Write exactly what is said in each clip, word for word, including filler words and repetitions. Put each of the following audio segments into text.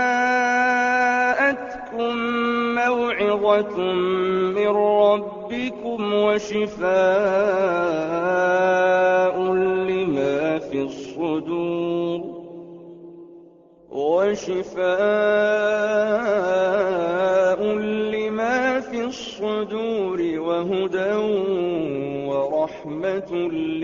جاءتكم موعظة من ربكم وشفاء لما في الصدور وشفاء لما في الصدور وهدى ورحمة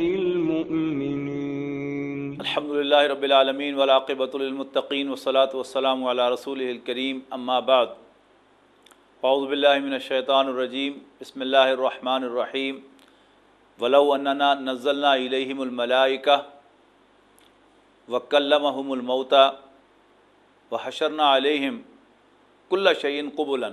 للمؤمنين. الحمد للہ رب العالمین والعاقبۃ للمتقین والصلاۃ والسلام علی رسولہ الکریم، اما بعد، اعوذ باللہ من الشیطان الرجیم، بسم اللہ الرحمن الرحیم. ولو اننا نزلنا الیہم الملائکہ وکلمہم الموتى وحشرنا علیہم کل شیء قبلا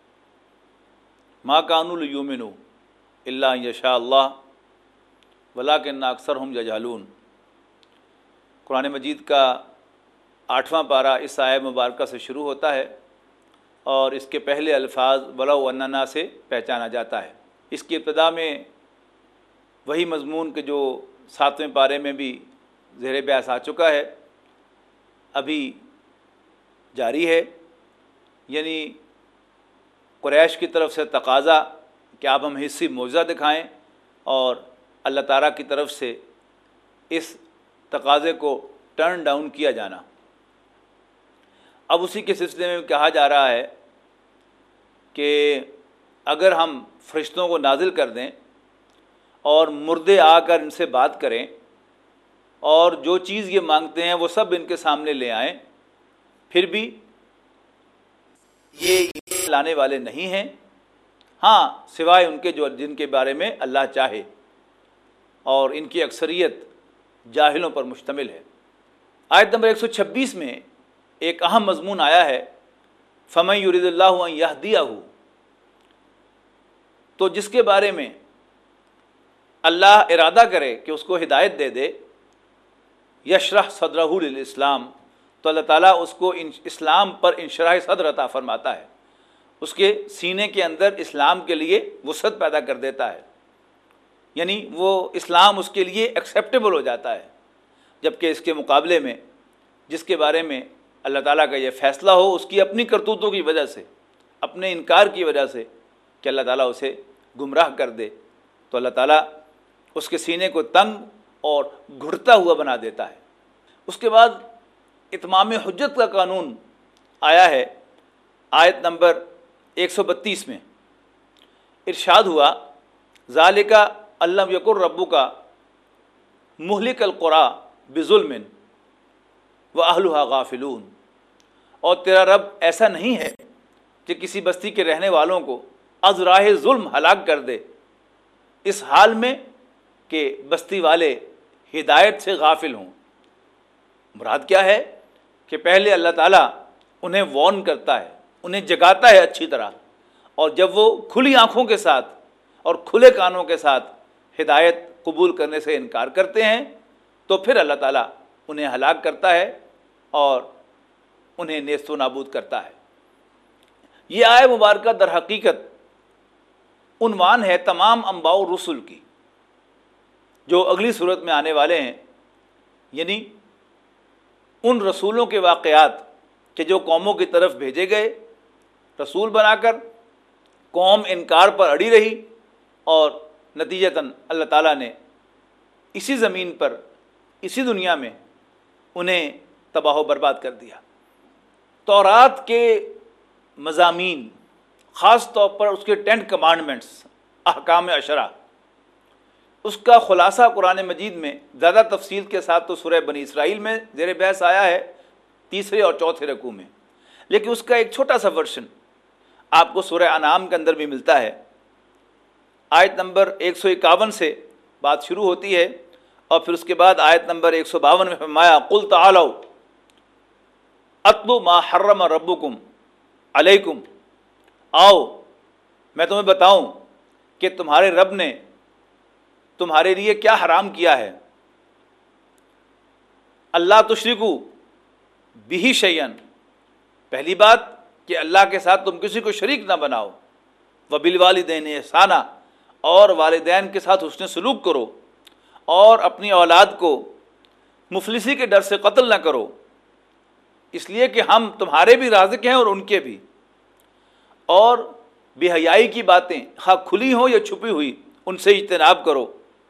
ما كانوا لیؤمنوا الا ان یشاء اللہ ولکن اکثرہم یجہلون. قرآن مجید کا آٹھواں پارہ اس آیہ مبارکہ سے شروع ہوتا ہے اور اس کے پہلے الفاظ ولو اننا سے پہچانا جاتا ہے. اس کی ابتدا میں وہی مضمون کہ جو ساتویں پارے میں بھی زیر بحث آ چکا ہے ابھی جاری ہے، یعنی قریش کی طرف سے تقاضا کہ آپ ہم حصی معجزہ دکھائیں اور اللہ تعالیٰ کی طرف سے اس تقاضے کو ٹرن ڈاؤن کیا جانا. اب اسی کے سلسلے میں کہا جا رہا ہے کہ اگر ہم فرشتوں کو نازل کر دیں اور مردے آ کر ان سے بات کریں اور جو چیز یہ مانگتے ہیں وہ سب ان کے سامنے لے آئیں، پھر بھی یہ ایمان لانے والے نہیں ہیں، ہاں سوائے ان کے جو جن کے بارے میں اللہ چاہے، اور ان کی اکثریت جاہلوں پر مشتمل ہے. آیت نمبر ایک سو چھبیس میں ایک اہم مضمون آیا ہے، فَمَن يُرِدِ اللَّهُ أَن يَهْدِيَهُ، تو جس کے بارے میں اللہ ارادہ کرے کہ اس کو ہدایت دے دے، یشرح صدرہ للاسلام، تو اللہ تعالیٰ اس کو اسلام پر انشراح صدر عطا فرماتا ہے، اس کے سینے کے اندر اسلام کے لیے وسعت پیدا کر دیتا ہے، یعنی وہ اسلام اس کے لیے ایکسیپٹیبل ہو جاتا ہے. جبکہ اس کے مقابلے میں جس کے بارے میں اللہ تعالیٰ کا یہ فیصلہ ہو اس کی اپنی کرتوتوں کی وجہ سے، اپنے انکار کی وجہ سے کہ اللہ تعالیٰ اسے گمراہ کر دے، تو اللہ تعالیٰ اس کے سینے کو تنگ اور گھٹتا ہوا بنا دیتا ہے. اس کے بعد اتمام حجت کا قانون آیا ہے. آیت نمبر ایک سو بتیس میں ارشاد ہوا، ذالک الم یکن ربک مہلک القری بظلم واہلھا غافلون، اور تیرا رب ایسا نہیں ہے کہ کسی بستی کے رہنے والوں کو از راہ ظلم ہلاک کر دے، اس حال میں کہ بستی والے ہدایت سے غافل ہوں. مراد کیا ہے کہ پہلے اللہ تعالیٰ انہیں وارن کرتا ہے، انہیں جگاتا ہے اچھی طرح، اور جب وہ کھلی آنکھوں کے ساتھ اور کھلے کانوں کے ساتھ ہدایت قبول کرنے سے انکار کرتے ہیں تو پھر اللہ تعالیٰ انہیں ہلاک کرتا ہے اور انہیں نیست و نابود کرتا ہے. یہ آیہ مبارکہ در حقیقت عنوان ہے تمام انبیاء و رسل کی جو اگلی صورت میں آنے والے ہیں، یعنی ان رسولوں کے واقعات کہ جو قوموں کی طرف بھیجے گئے رسول بنا کر، قوم انکار پر اڑی رہی اور نتیجتاً اللہ تعالیٰ نے اسی زمین پر اسی دنیا میں انہیں تباہ و برباد کر دیا. تورات کے مضامین، خاص طور پر اس کے ٹین کمانڈمنٹس، احکام عشرہ، اس کا خلاصہ قرآن مجید میں زیادہ تفصیل کے ساتھ تو سورہ بنی اسرائیل میں زیر بحث آیا ہے تیسرے اور چوتھے رکوع میں، لیکن اس کا ایک چھوٹا سا ورژن آپ کو سورہ انعام کے اندر بھی ملتا ہے. آیت نمبر ایک سو اکاون سے بات شروع ہوتی ہے اور پھر اس کے بعد آیت نمبر ایک سو باون میں فرمایا، قل تعالوا اتلو ما حرم ربکم علیکم، آؤ میں تمہیں بتاؤں کہ تمہارے رب نے تمہارے لیے کیا حرام کیا ہے. اللہ تشرکو بہ شیئا، پہلی بات کہ اللہ کے ساتھ تم کسی کو شریک نہ بناؤ، وبالوالدین احسانا، اور والدین کے ساتھ حسن سلوک کرو، اور اپنی اولاد کو مفلسی کے ڈر سے قتل نہ کرو، اس لیے کہ ہم تمہارے بھی رازق ہیں اور ان کے بھی. اور بے حیائی کی باتیں خواہ کھلی ہوں یا چھپی ہوئی ان سے اجتناب کرو,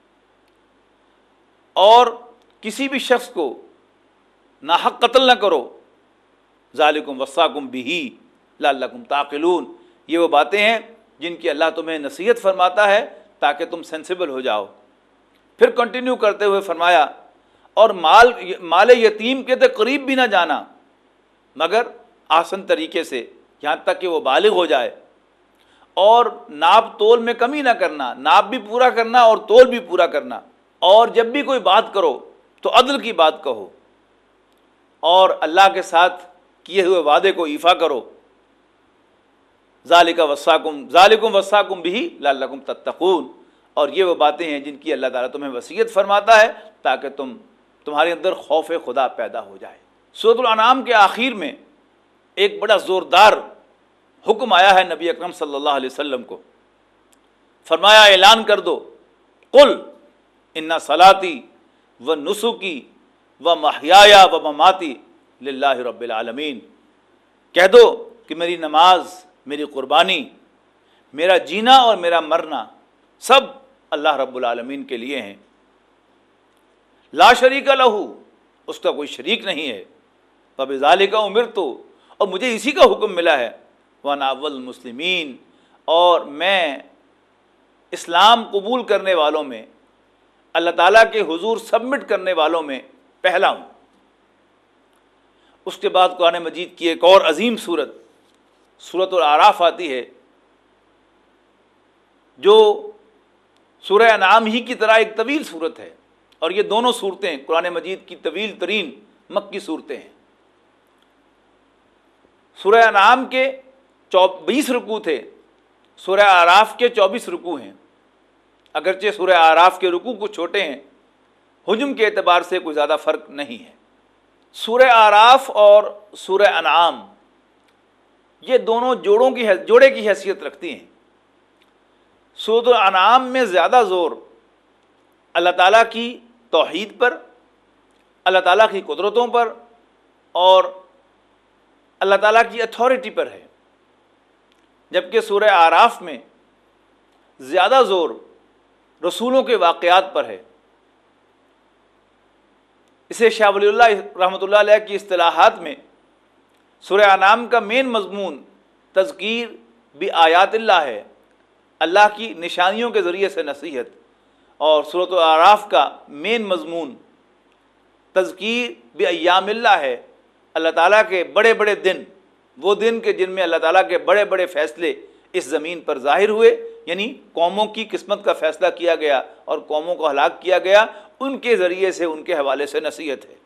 اور کسی بھی شخص کو ناحق قتل نہ کرو. ذالکم وصاکم بہ لعلکم تعقلون, یہ وہ باتیں ہیں جن کی اللہ تمہیں نصیحت فرماتا ہے تاکہ تم سینسیبل ہو جاؤ. پھر کنٹینیو کرتے ہوئے فرمایا اور مال مال یتیم کے تے قریب بھی نہ جانا مگر آسن طریقے سے, یہاں تک کہ وہ بالغ ہو جائے. اور ناپ تول میں کمی نہ کرنا, ناپ بھی پورا کرنا اور تول بھی پورا کرنا. اور جب بھی کوئی بات کرو تو عدل کی بات کہو, اور اللہ کے ساتھ کیے ہوئے وعدے کو ایفا کرو. ذالک وصاکم ذالکم وصاکم بہ لعلکم تتقون, اور یہ وہ باتیں ہیں جن کی اللہ تعالیٰ تمہیں وصیت فرماتا ہے تاکہ تم تمہارے اندر خوف خدا پیدا ہو جائے. سورۃ الانعام کے آخر میں ایک بڑا زوردار حکم آیا ہے نبی اکرم صلی اللہ علیہ وسلم کو. فرمایا اعلان کر دو, قل ان صلاتی و نسکی و محیایا و مماتی للہ رب العالمین, کہہ دو کہ میری نماز, میری قربانی, میرا جینا اور میرا مرنا سب اللہ رب العالمین کے لیے ہیں. لا شریک لہ, اس کا کوئی شریک نہیں ہے. فبذالک امرت, اور مجھے اسی کا حکم ملا ہے. وانا اول المسلمین, اور میں اسلام قبول کرنے والوں میں, اللہ تعالیٰ کے حضور سبمٹ کرنے والوں میں پہلا ہوں. اس کے بعد قرآن مجید کی ایک اور عظیم سورت سورۃ الاعراف آتی ہے, جو سورہ انعام ہی کی طرح ایک طویل سورت ہے, اور یہ دونوں صورتیں قرآن مجید کی طویل ترین مکی صورتیں ہیں. سورہ انعام کے بیس رکوع تھے, سورہ اعراف کے چوبیس رکوع ہیں. اگرچہ سورہ اعراف کے رکوع کچھ چھوٹے ہیں, حجم کے اعتبار سے کوئی زیادہ فرق نہیں ہے. سورہ اعراف اور سورہ انعام یہ دونوں جوڑوں کی جوڑے کی حیثیت رکھتی ہیں. سورۃ الانعام میں زیادہ زور اللہ تعالیٰ کی توحید پر, اللہ تعالیٰ کی قدرتوں پر اور اللہ تعالیٰ کی اتھارٹی پر ہے, جبکہ سورہ اعراف میں زیادہ زور رسولوں کے واقعات پر ہے. اسے شاہ ولی اللہ رحمۃ اللہ علیہ کی اصطلاحات میں سورہ انعام کا مین مضمون تذکیر بآیات اللہ ہے, اللہ کی نشانیوں کے ذریعے سے نصیحت, اور سورۃ الاعراف کا مین مضمون تذکیر بایام اللہ ہے, اللہ تعالیٰ کے بڑے بڑے دن, وہ دن کے جن میں اللہ تعالیٰ کے بڑے بڑے فیصلے اس زمین پر ظاہر ہوئے, یعنی قوموں کی قسمت کا فیصلہ کیا گیا اور قوموں کو ہلاک کیا گیا, ان کے ذریعے سے, ان کے حوالے سے نصیحت ہے.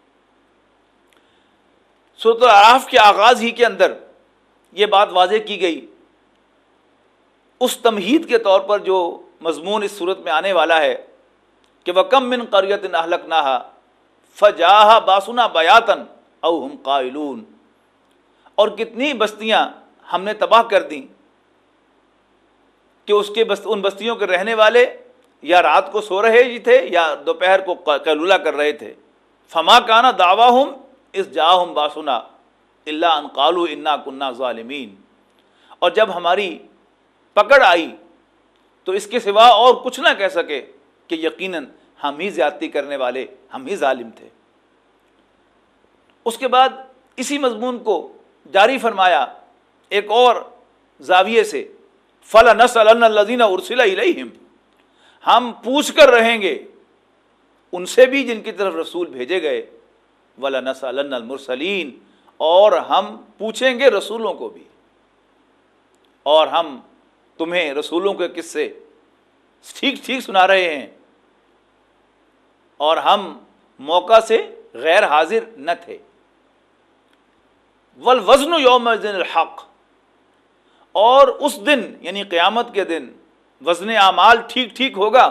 سورۃ الاعراف کے آغاز ہی کے اندر یہ بات واضح کی گئی, اس تمہید کے طور پر جو مضمون اس صورت میں آنے والا ہے کہ وَكَمْ مِنْ قَرْيَةٍ أَهْلَكْنَاهَا فَجَاءَهَا بَأْسُنَا بَيَاتًا أَوْ هُمْ قَائِلُونَ, اور کتنی بستیاں ہم نے تباہ کر دیں کہ اس کے بست ان بستیوں کے رہنے والے یا رات کو سو رہے ہی تھے یا دوپہر کو قیلولہ کر رہے تھے. فما کان دعواہم اذ جاءہم باسنا الا ان قالوا انا كنا ظالمین, اور جب ہماری پکڑ آئی تو اس کے سوا اور کچھ نہ کہہ سکے کہ یقیناً ہم ہی زیادتی کرنے والے, ہم ہی ظالم تھے. اس کے بعد اسی مضمون کو جاری فرمایا ایک اور زاویے سے, فَلَنَسْأَلَنَّ الَّذِينَ أُرْسِلَ إِلَيْهِمْ, ہم پوچھ کر رہیں گے ان سے بھی جن کی طرف رسول بھیجے گئے. وَلَنَسْأَلَنَّ الْمُرْسَلِينَ, اور ہم پوچھیں گے رسولوں کو بھی, اور ہم تمہیں رسولوں کے قصے ٹھیک ٹھیک سنا رہے ہیں, اور ہم موقع سے غیر حاضر نہ تھے. وَالْوَزْنُ يَوْمَئِذٍ الْحَقُّ, اور اس دن یعنی قیامت کے دن وزن اعمال ٹھیک ٹھیک ہوگا.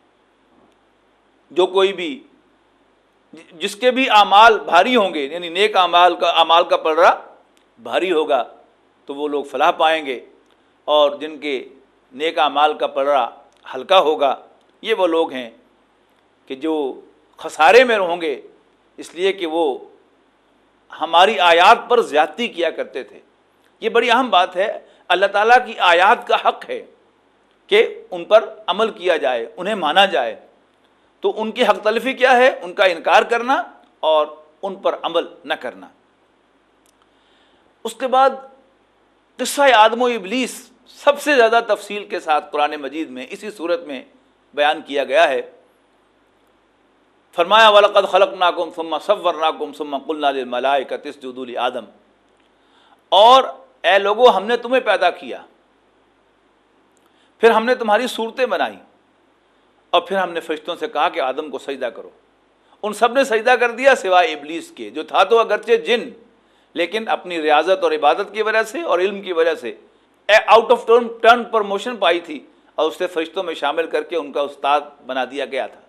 جو کوئی بھی جس کے بھی اعمال بھاری ہوں گے, یعنی نیک اعمال کا اعمال کا پلڑا بھاری ہوگا تو وہ لوگ فلاح پائیں گے, اور جن کے نیک اعمال کا پلڑا ہلکا ہوگا یہ وہ لوگ ہیں کہ جو خسارے میں ہوں گے, اس لیے کہ وہ ہماری آیات پر زیادتی کیا کرتے تھے۔ یہ بڑی اہم بات ہے، اللہ تعالیٰ کی آیات کا حق ہے کہ ان پر عمل کیا جائے، انہیں مانا جائے۔ تو ان کی حق تلفی کیا ہے؟ ان کا انکار کرنا اور ان پر عمل نہ کرنا۔ اس کے بعد قصہ آدم و ابلیس سب سے زیادہ تفصیل کے ساتھ قرآن مجید میں اسی صورت میں بیان کیا گیا ہے۔ فرمایا وَلَقَدْ خَلَقْنَاكُمْ ثُمَّ صَوَّرْنَاكُمْ ثُمَّ قُلْنَا لِلْمَلَائِكَةِ اسْجُدُوا لِآدَمَ، اور اے لوگو ہم نے تمہیں پیدا کیا، پھر ہم نے تمہاری صورتیں بنائی، اور پھر ہم نے فرشتوں سے کہا کہ آدم کو سجدہ کرو۔ ان سب نے سجدہ کر دیا سوائے ابلیس کے، جو تھا تو اگرچہ جن، لیکن اپنی ریاضت اور عبادت کی وجہ سے اور علم کی وجہ سے out of turn turn promotion پائی تھی، اور اسے فرشتوں میں شامل کر کے ان کا استاد بنا دیا گیا تھا۔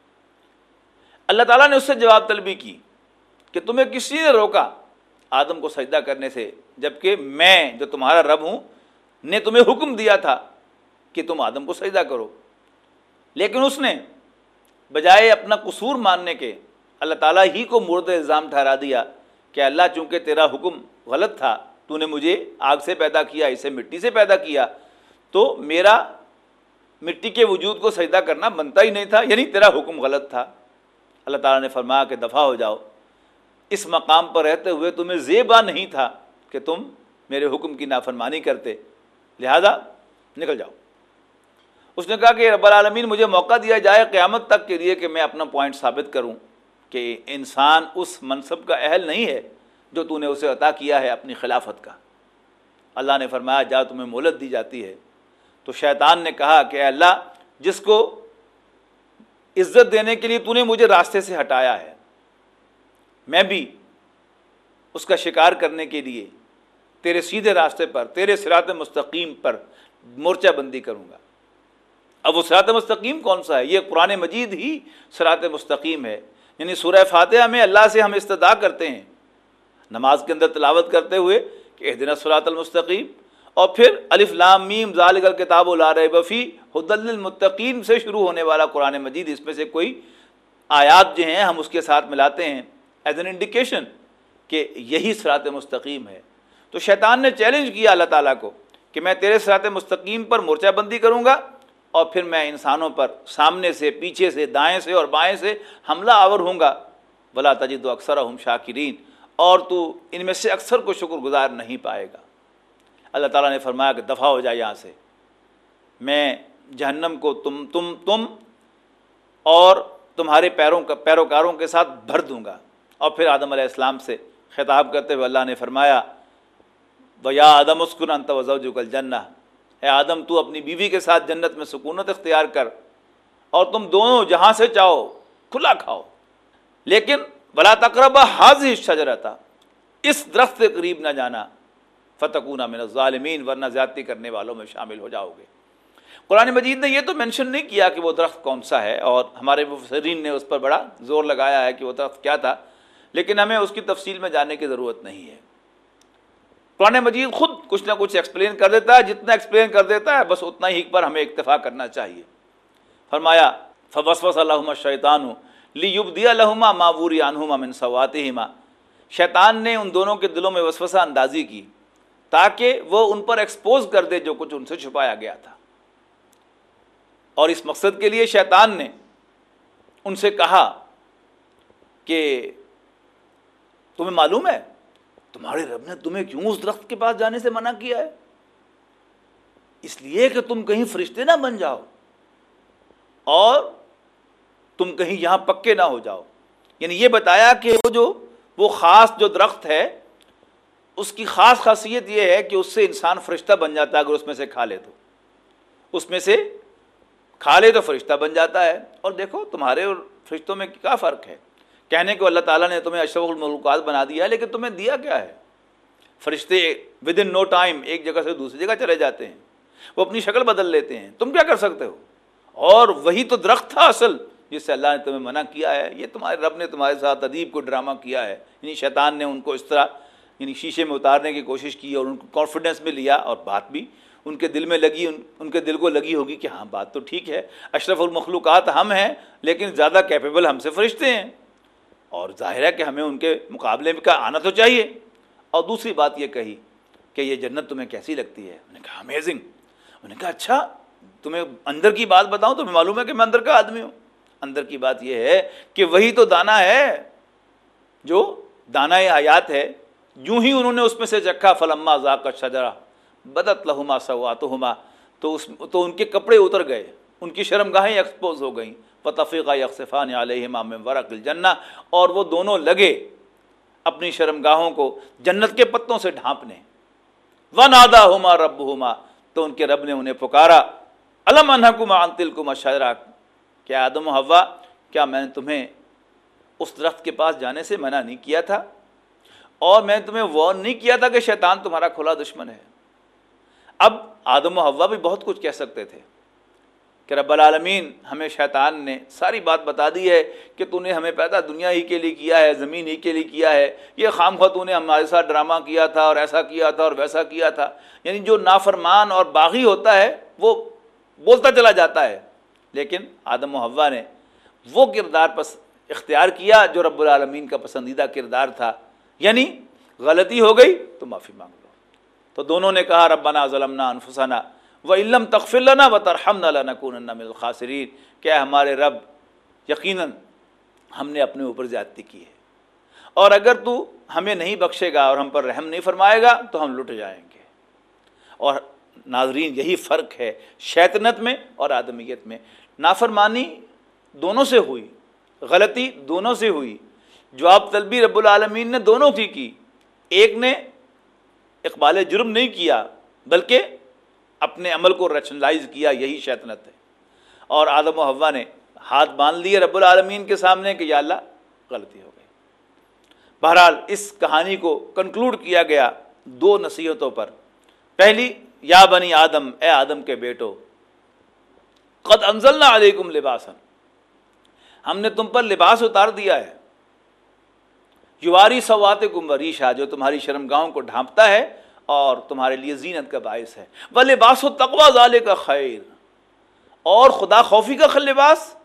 اللہ تعالیٰ نے اس سے جواب طلبی کی کہ تمہیں کسی نے روکا آدم کو سجدہ کرنے سے، جبکہ میں جو تمہارا رب ہوں نے تمہیں حکم دیا تھا کہ تم آدم کو سجدہ کرو، لیکن اس نے بجائے اپنا قصور ماننے کے اللہ تعالیٰ ہی کو مورد الزام ٹھہرا دیا کہ اللہ چونکہ تیرا حکم غلط تھا، تو نے مجھے آگ سے پیدا کیا، اسے مٹی سے پیدا کیا، تو میرا مٹی کے وجود کو سجدہ کرنا بنتا ہی نہیں تھا، یعنی تیرا حکم غلط تھا۔ اللہ تعالیٰ نے فرمایا کہ دفع ہو جاؤ، اس مقام پر رہتے ہوئے تمہیں زیبا نہیں تھا کہ تم میرے حکم کی نافرمانی کرتے، لہذا نکل جاؤ۔ اس نے کہا کہ رب العالمین مجھے موقع دیا جائے قیامت تک کے لیے کہ میں اپنا پوائنٹ ثابت کروں کہ انسان اس منصب کا اہل نہیں ہے جو تو نے اسے عطا کیا ہے اپنی خلافت کا۔ اللہ نے فرمایا جا تمہیں مہلت دی جاتی ہے۔ تو شیطان نے کہا کہ اے اللہ، جس کو عزت دینے کے لیے تو نے مجھے راستے سے ہٹایا ہے، میں بھی اس کا شکار کرنے کے لیے تیرے سیدھے راستے پر، تیرے صراط مستقیم پر مورچہ بندی کروں گا۔ اب وہ صراط مستقیم کون سا ہے؟ یہ قرآن مجید ہی صراط مستقیم ہے۔ یعنی سورہ فاتحہ میں اللہ سے ہم استدعا کرتے ہیں نماز کے اندر تلاوت کرتے ہوئے کہ اہدنا الصراط المستقیم، اور پھر الف لام میم ذالک الکتاب لا ریب فیہ ھدی للمتقین سے شروع ہونے والا قرآن مجید، اس میں سے کوئی آیات جو ہیں ہم اس کے ساتھ ملاتے ہیں ایز این انڈیکیشن کہ یہی صراط مستقیم ہے۔ تو شیطان نے چیلنج کیا اللہ تعالیٰ کو کہ میں تیرے صراط مستقیم پر مورچہ بندی کروں گا، اور پھر میں انسانوں پر سامنے سے، پیچھے سے، دائیں سے اور بائیں سے حملہ آور ہوں گا، ولا تجد اکثرہم شاکرین، اور تو ان میں سے اکثر کو شکر گزار نہیں پائے گا۔ اللہ تعالیٰ نے فرمایا کہ دفع ہو جائے یہاں سے، میں جہنم کو تم تم تم اور تمہارے پیروں کا پیروکاروں کے ساتھ بھر دوں گا۔ اور پھر آدم علیہ السلام سے خطاب کرتے ہوئے اللہ نے فرمایا وَيَا آدَمُ اسْكُنْ أَنْتَ وَزَوْجُكَ الْجَنَّةَ، اے آدم تو اپنی بیوی کے ساتھ جنت میں سکونت اختیار کر، اور تم دونوں جہاں سے چاہو کھلا کھاؤ، لیکن وَلَا تَقْرَبَا هَٰذِهِ الشَّجَرَةَ، اس درخت کے قریب نہ جانا، فَتَكُونَ مِنَ الظَّالِمِينَ، ورنہ زیادتی کرنے والوں میں شامل ہو جاؤ گے۔ قرآن مجید نے یہ تو مینشن نہیں کیا کہ وہ درخت کون سا ہے، اور ہمارے مفسرین نے اس پر بڑا زور لگایا ہے کہ وہ درخت کیا تھا، لیکن ہمیں اس کی تفصیل میں جانے کی ضرورت نہیں ہے۔ قرآن مجید خود کچھ نہ کچھ ایکسپلین کر دیتا ہے، جتنا ایکسپلین کر دیتا ہے بس اتنا ہی پر ہمیں اکتفا کرنا چاہیے۔ فرمایا فوسوس لہما الشیطان لیبدی لہما ما وری عنہما من سوآتہما، شیطان نے ان دونوں کے دلوں میں وسوسہ اندازی کی تاکہ وہ ان پر ایکسپوز کر دے جو کچھ ان سے چھپایا گیا تھا، اور اس مقصد کے لیے شیطان نے ان سے کہا کہ تمہیں معلوم ہے تمہارے رب نے تمہیں کیوں اس درخت کے پاس جانے سے منع کیا ہے؟ اس لیے کہ تم کہیں فرشتے نہ بن جاؤ اور تم کہیں یہاں پکے نہ ہو جاؤ۔ یعنی یہ بتایا کہ وہ جو وہ خاص جو درخت ہے اس کی خاص خاصیت یہ ہے کہ اس سے انسان فرشتہ بن جاتا ہے، اگر اس میں سے کھا لے تو اس میں سے کھا لے تو فرشتہ بن جاتا ہے۔ اور دیکھو تمہارے اور فرشتوں میں کیا فرق ہے؟ کہنے کو اللہ تعالیٰ نے تمہیں اشرف المخلوقات بنا دیا ہے، لیکن تمہیں دیا کیا ہے؟ فرشتے ود ان نو ٹائم ایک جگہ سے دوسری جگہ چلے جاتے ہیں، وہ اپنی شکل بدل لیتے ہیں، تم کیا کر سکتے ہو؟ اور وہی تو درخت تھا اصل جس سے اللہ نے تمہیں منع کیا ہے۔ یہ تمہارے رب نے تمہارے ساتھ ادیب کو ڈرامہ کیا ہے، یعنی شیطان نے ان کو اس طرح یعنی شیشے میں اتارنے کی کوشش کی اور ان کو کانفیڈنس میں لیا، اور بات بھی ان کے دل میں لگی، ان, ان کے دل کو لگی ہوگی کہ ہاں بات تو ٹھیک ہے، اشرف المخلوقات ہم ہیں لیکن زیادہ کیپیبل ہم سے فرشتے ہیں، اور ظاہر ہے کہ ہمیں ان کے مقابلے میں کا آنا تو چاہیے. اور دوسری بات یہ کہی کہ یہ جنت تمہیں کیسی لگتی ہے؟ انہوں نے کہا امیزنگ. انہوں نے کہا اچھا تمہیں اندر کی بات بتاؤں؟ تمہیں معلوم ہے کہ میں اندر کا آدمی ہوں. اندر کی بات یہ ہے کہ وہی تو دانا ہے جو دانہ حیات ہے. یوں ہی انہوں نے اس میں سے چکھا فلما ذاق الشجرہ بدت لہما سوآتہما، تو اس تو ان کے کپڑے اتر گئے، ان کی شرمگاہیں ایکسپوز ہو گئیں. فطفقا یخصفان علیہما من ورق الجنہ، اور وہ دونوں لگے اپنی شرمگاہوں کو جنت کے پتوں سے ڈھانپنے. وناداہما ربہما، تو ان کے رب نے انہیں پکارا الم انہکما عن تلکما الشجرہ، کیا آدم و حوا کیا میں نے تمہیں اس درخت کے پاس جانے سے منع نہیں کیا تھا؟ اور میں نے تمہیں وارن نہیں کیا تھا کہ شیطان تمہارا کھلا دشمن ہے؟ اب آدم و حوا بھی بہت کچھ کہہ سکتے تھے کہ رب العالمین ہمیں شیطان نے ساری بات بتا دی ہے کہ تو نے ہمیں پیدا دنیا ہی کے لیے کیا ہے، زمین ہی کے لیے کیا ہے، یہ خام خواہ تو نے ہمارے ساتھ ڈرامہ کیا تھا اور ایسا کیا تھا اور ویسا کیا تھا. یعنی جو نافرمان اور باغی ہوتا ہے وہ بولتا چلا جاتا ہے، لیکن آدم و حوا نے وہ کردار پس اختیار کیا جو رب العالمین کا پسندیدہ کردار تھا. یعنی غلطی ہو گئی تو معافی مانگ لو. تو دونوں نے کہا ربنا ظلمنا انفسنا وَإِن لَّمْ تَغْفِرْ لَنَا وَتَرْحَمْنَا لَنَكُونَنَّ مِنَ الْخَاسِرِينَ، کہ ہمارے رب یقیناً ہم نے اپنے اوپر زیادتی کی ہے، اور اگر تو ہمیں نہیں بخشے گا اور ہم پر رحم نہیں فرمائے گا تو ہم لٹ جائیں گے. اور ناظرین یہی فرق ہے شیطنت میں اور آدمیت میں. نافرمانی دونوں سے ہوئی، غلطی دونوں سے ہوئی، جواب طلبی رب العالمین نے دونوں کی کی. ایک نے اقبال جرم نہیں کیا بلکہ اپنے عمل کو ریشنلائز کیا، یہی شیطنت ہے. اور آدم و حوا نے ہاتھ باندھ لیے رب العالمین کے سامنے کہ یا اللہ غلطی ہو گئی. بہرحال اس کہانی کو کنکلوڈ کیا گیا دو نصیحتوں پر. پہلی، یا بنی آدم، اے آدم کے بیٹو، قد انزلنا علیکم لباسا، ہم نے تم پر لباس اتار دیا ہے، یواری سواتکم وریشا، جو تمہاری شرمگاہوں کو ڈھانپتا ہے اور تمہارے لیے زینت کا باعث ہے. وَلِبَاسُ التَّقْوَىٰ ذَلِكَ خَيْرٌ، اور خدا خوفی کا لباس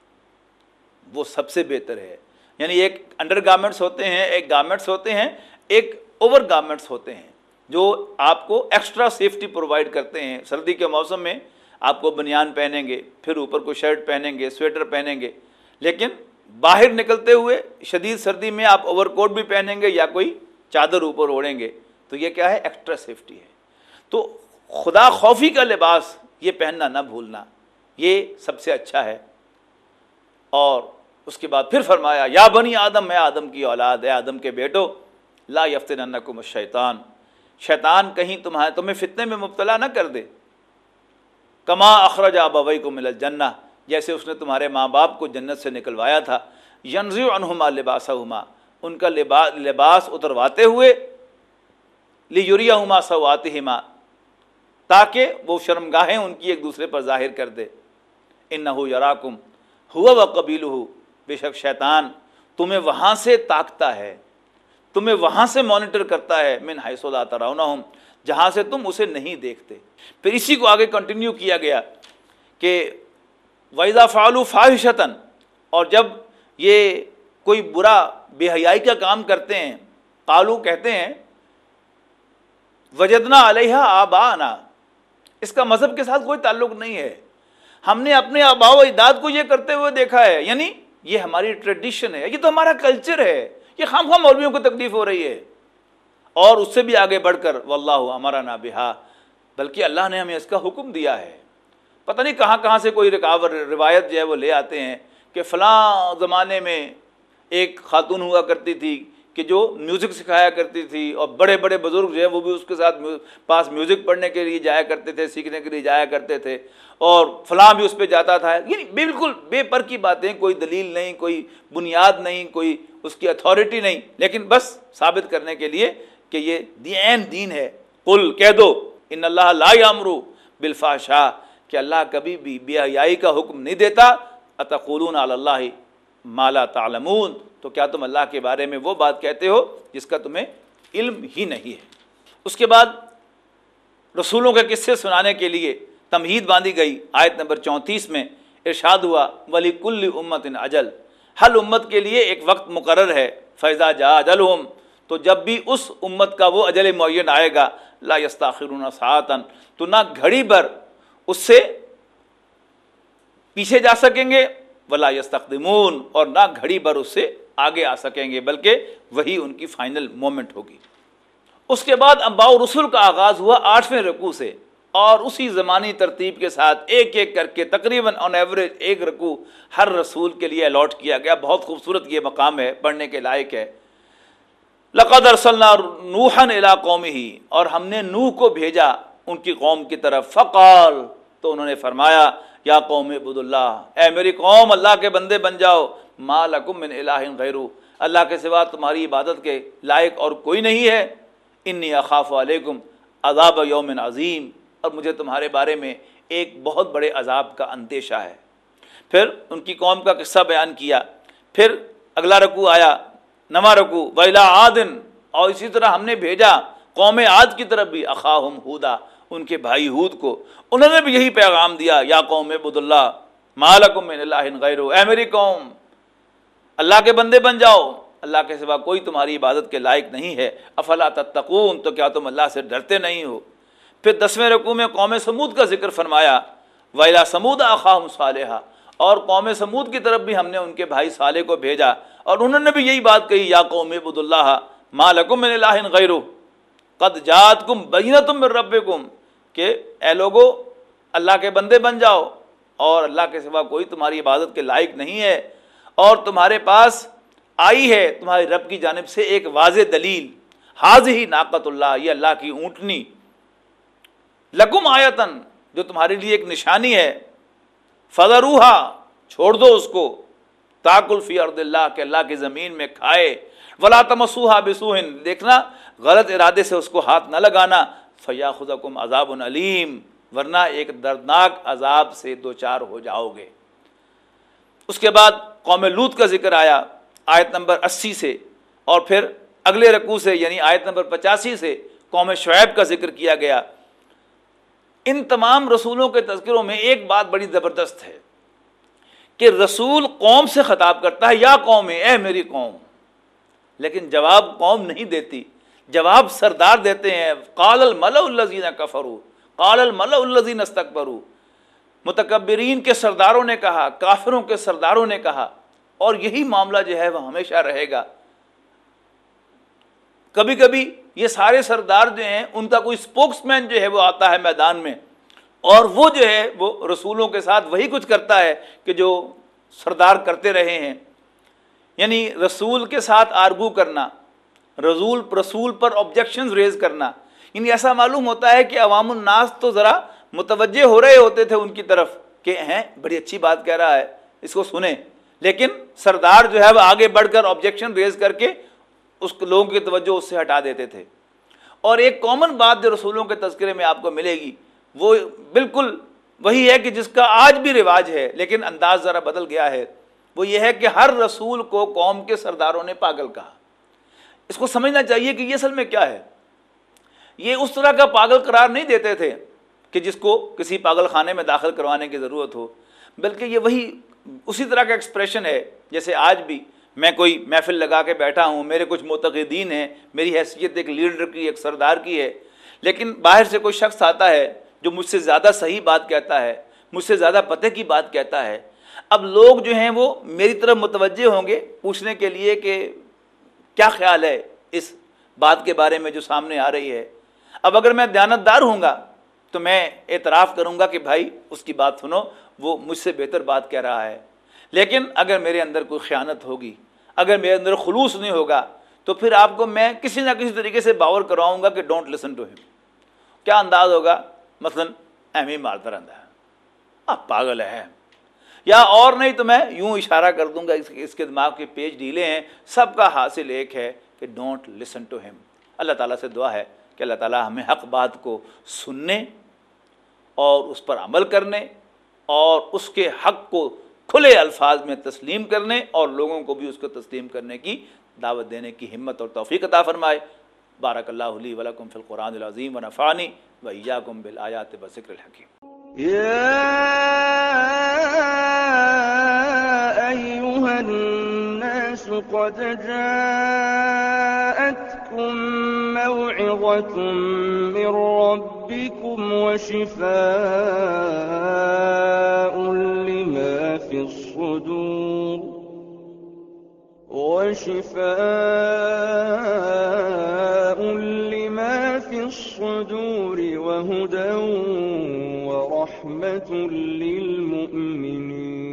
وہ سب سے بہتر ہے. یعنی ایک انڈر گارمنٹس ہوتے ہیں، ایک گارمنٹس ہوتے ہیں، ایک اوور گارمنٹس ہوتے ہیں جو آپ کو ایکسٹرا سیفٹی پرووائڈ کرتے ہیں. سردی کے موسم میں آپ کو بنیان پہنیں گے، پھر اوپر کو شرٹ پہنیں گے، سویٹر پہنیں گے، لیکن باہر نکلتے ہوئے شدید سردی میں آپ اوور کوٹ بھی پہنیں گے یا کوئی چادر اوپر اوڑھیں گے. تو یہ کیا ہے؟ ایکسٹرا سیفٹی ہے. تو خدا خوفی کا لباس یہ پہننا نہ بھولنا، یہ سب سے اچھا ہے. اور اس کے بعد پھر فرمایا یا بنی آدم، اے آدم کی اولاد، اے آدم کے بیٹو، لا یفتننکم الشیطان، شیطان کہیں تمہارے تمہیں فتنے میں مبتلا نہ کر دے. کما اخرج ابویکم من الجنہ، جیسے اس نے تمہارے ماں باپ کو جنت سے نکلوایا تھا. ینزع عنہما لباسہما، ان کا لباس لباس اترواتے ہوئے، لیریہما سوآتہما، تاکہ وہ شرمگاہیں ان کی ایک دوسرے پر ظاہر کر دے. انہ یراکم ہوا وقبیلہ، بے شک شیطان تمہیں وہاں سے تاکتا ہے، تمہیں وہاں سے مانیٹر کرتا ہے، من حیث لا ترونہم، جہاں سے تم اسے نہیں دیکھتے. پھر اسی کو آگے کنٹینیو کیا گیا کہ وَإِذَا فَعَلُوا فَاحِشَةً، اور جب یہ کوئی برا بے حیائی کا کام کرتے ہیں، قالو کہتے ہیں وجدنا علیہا آباءنا، اس کا مذہب کے ساتھ کوئی تعلق نہیں ہے، ہم نے اپنے آباء و اجداد کو یہ کرتے ہوئے دیکھا ہے، یعنی یہ ہماری ٹریڈیشن ہے، یہ تو ہمارا کلچر ہے. یہ خام خواہ مولویوں کو تکلیف ہو رہی ہے. اور اس سے بھی آگے بڑھ کر واللہ امرنا بہا، بلکہ اللہ نے ہمیں اس کا حکم دیا ہے. پتہ نہیں کہاں کہاں سے کوئی رکاوٹ روایت جو ہے وہ لے آتے ہیں کہ فلاں زمانے میں ایک خاتون ہوا کرتی تھی کہ جو میوزک سکھایا کرتی تھی، اور بڑے بڑے بزرگ جو ہیں وہ بھی اس کے ساتھ پاس میوزک پڑھنے کے لیے جایا کرتے تھے، سیکھنے کے لیے جایا کرتے تھے، اور فلاں بھی اس پہ جاتا تھا. یعنی بالکل بے پر کی باتیں، کوئی دلیل نہیں، کوئی بنیاد نہیں، کوئی اس کی اتھارٹی نہیں، لیکن بس ثابت کرنے کے لیے کہ یہ دین دین ہے. قل کہہ دو ان اللہ لا یامر بالفحشاء، کہ اللہ کبھی بھی بے حیائی کا حکم نہیں دیتا. اتقولون علی اللہ ما لا تعلمون، تو کیا تم اللہ کے بارے میں وہ بات کہتے ہو جس کا تمہیں علم ہی نہیں ہے. اس کے بعد رسولوں کے قصے سنانے کے لیے تمہید باندھی گئی. آیت نمبر چونتیس میں ارشاد ہوا وَلِكُلِّ أُمَّةٍ أَجَلٌ، ہر امت کے لیے ایک وقت مقرر ہے، فَإِذَا جَاءَ أَجَلُهُمْ، تو جب بھی اس امت کا وہ اجل معین آئے گا، لا يستاخرون ساعتاً، تو نہ گھڑی بھر اس سے پیچھے جا سکیں گے، ولا یستقدمون، اور نہ گھڑی بھر اس سے آگے آ سکیں گے، بلکہ وہی ان کی فائنل مومنٹ ہوگی۔ اس کے بعد انباء و رسول کا آغاز ہوا آٹھویں رکوع سے، اور اسی زمانی ترتیب کے ساتھ ایک ایک کر کے تقریباً آن ایوریج ایک رکوع ہر رسول کے لیے الاٹ کیا گیا۔ بہت خوبصورت یہ مقام ہے، پڑھنے کے لائق ہے۔ لقد ارسلنا نوحا الی قومہ، اور ہم نے نوح کو بھیجا ان کی قوم کی طرف، فقال، تو انہوں نے فرمایا، یا قوم اعبدوا اللہ، اے میری قوم اللہ کے بندے بن جاؤ، ما لکم من الہ غیرہ، اللہ کے سوا تمہاری عبادت کے لائق اور کوئی نہیں ہے، انی اخاف علیکم عذاب یوم عظیم، اور مجھے تمہارے بارے میں ایک بہت بڑے عذاب کا اندیشہ ہے۔ پھر ان کی قوم کا قصہ بیان کیا۔ پھر اگلا رکوع آیا، نواں رکوع، وَإِلَىٰ عَادٍ، اور اسی طرح ہم نے بھیجا قوم عاد کی طرف بھی، اخاہم ہودا، ان کے بھائی ہود کو، انہوں نے بھی یہی پیغام دیا، یا قوم اعبدوا اللہ ما لکم من الہ غیرہ، اے میری قوم اللہ کے بندے بن جاؤ، اللہ کے سوا کوئی تمہاری عبادت کے لائق نہیں ہے، افلا تتقون، تو کیا تم اللہ سے ڈرتے نہیں ہو۔ پھر دسویں رکوع میں قوم سمود کا ذکر فرمایا، وَإِلَىٰ ثَمُودَ أَخَاهُمْ صَالِحًا، اور قوم سمود کی طرف بھی ہم نے ان کے بھائی صالح کو بھیجا، اور انہوں نے بھی یہی بات کہی، یا قوم اعبدوا اللہ ما لکم من الہ غیرہ قد جاءتکم بینۃ من ربکم، کہ اے لوگو اللہ کے بندے بن جاؤ، اور اللہ کے سوا کوئی تمہاری عبادت کے لائق نہیں ہے، اور تمہارے پاس آئی ہے تمہارے رب کی جانب سے ایک واضح دلیل، ہذہ ناقۃ اللہ، یہ اللہ کی اونٹنی، لکم آیتن، جو تمہارے لیے ایک نشانی ہے، فذروہا، چھوڑ دو اس کو، تاکل فی ارض اللہ، کہ اللہ کی زمین میں کھائے، ولا تمسوہا بسوء، دیکھنا غلط ارادے سے اس کو ہاتھ نہ لگانا، فیاخذکم عذاب علیم، ورنہ ایک دردناک عذاب سے دوچار ہو جاؤ گے۔ اس کے بعد قوم لوط کا ذکر آیا آیت نمبر اسی سے، اور پھر اگلے رکوع سے یعنی آیت نمبر پچاسی سے قوم شعیب کا ذکر کیا گیا۔ ان تمام رسولوں کے تذکروں میں ایک بات بڑی زبردست ہے کہ رسول قوم سے خطاب کرتا ہے، یا قوم، اے میری قوم، لیکن جواب قوم نہیں دیتی، جواب سردار دیتے ہیں، قال الملأ الذین کفروا، قال الملأ الذین استکبروا، متکبرین کے سرداروں نے کہا، کافروں کے سرداروں نے کہا، اور یہی معاملہ جو ہے وہ ہمیشہ رہے گا۔ کبھی کبھی یہ سارے سردار جو ہیں ان کا کوئی اسپوکس مین جو ہے وہ آتا ہے میدان میں، اور وہ جو ہے وہ رسولوں کے ساتھ وہی کچھ کرتا ہے کہ جو سردار کرتے رہے ہیں، یعنی رسول کے ساتھ آرگو کرنا، رسول رسول پر آبجیکشنز ریز کرنا، یعنی ایسا معلوم ہوتا ہے کہ عوام الناس تو ذرا متوجہ ہو رہے ہوتے تھے ان کی طرف کہ ہیں بڑی اچھی بات کہہ رہا ہے، اس کو سنیں، لیکن سردار جو ہے وہ آگے بڑھ کر آبجیکشن ریز کر کے اس لوگوں کی توجہ اس سے ہٹا دیتے تھے۔ اور ایک کامن بات جو رسولوں کے تذکرے میں آپ کو ملے گی وہ بالکل وہی ہے کہ جس کا آج بھی رواج ہے لیکن انداز ذرا بدل گیا ہے، وہ یہ ہے کہ ہر رسول کو قوم کے سرداروں نے پاگل کہا۔ اس کو سمجھنا چاہیے کہ یہ اصل میں کیا ہے، یہ اس طرح کا پاگل قرار نہیں دیتے تھے کہ جس کو کسی پاگل خانے میں داخل کروانے کی ضرورت ہو، بلکہ یہ وہی اسی طرح کا ایکسپریشن ہے جیسے آج بھی میں کوئی محفل لگا کے بیٹھا ہوں، میرے کچھ معتقدین ہیں، میری حیثیت ایک لیڈر کی، ایک سردار کی ہے، لیکن باہر سے کوئی شخص آتا ہے جو مجھ سے زیادہ صحیح بات کہتا ہے، مجھ سے زیادہ پتے کی بات کہتا ہے، اب لوگ جو ہیں وہ میری طرف متوجہ ہوں گے پوچھنے کے لیے کہ کیا خیال ہے اس بات کے بارے میں جو سامنے آ رہی ہے۔ اب اگر میں دیانتدار ہوں گا تو میں اعتراف کروں گا کہ بھائی اس کی بات سنو، وہ مجھ سے بہتر بات کہہ رہا ہے، لیکن اگر میرے اندر کوئی خیانت ہوگی، اگر میرے اندر خلوص نہیں ہوگا، تو پھر آپ کو میں کسی نہ کسی طریقے سے باور کراؤں گا کہ ڈونٹ لسن ٹو ہم۔ کیا انداز ہوگا؟ مثلا ایم ہی مارتا رہتا ہے، آپ پاگل ہے، یا اور نہیں تو میں یوں اشارہ کر دوں گا، اس کے دماغ کے پیج ڈھیلے ہیں، سب کا حاصل ایک ہے کہ ڈونٹ لسن ٹو ہم۔ اللہ تعالیٰ سے دعا ہے کہ اللہ تعالیٰ ہمیں حق بات کو سننے اور اس پر عمل کرنے اور اس کے حق کو کھلے الفاظ میں تسلیم کرنے اور لوگوں کو بھی اس کو تسلیم کرنے کی دعوت دینے کی ہمت اور توفیق عطا فرمائے۔ بارک اللہ لی ولکم فی القرآن العظیم ونفعنی وإیاکم بالآیات والذکر الحکیم۔ یا ایھا الناس قد جاءتكم موعظة من ربكم وشفاء لما في الصدور وشفاء لما في الصدور وهدى ورحمة للمؤمنين.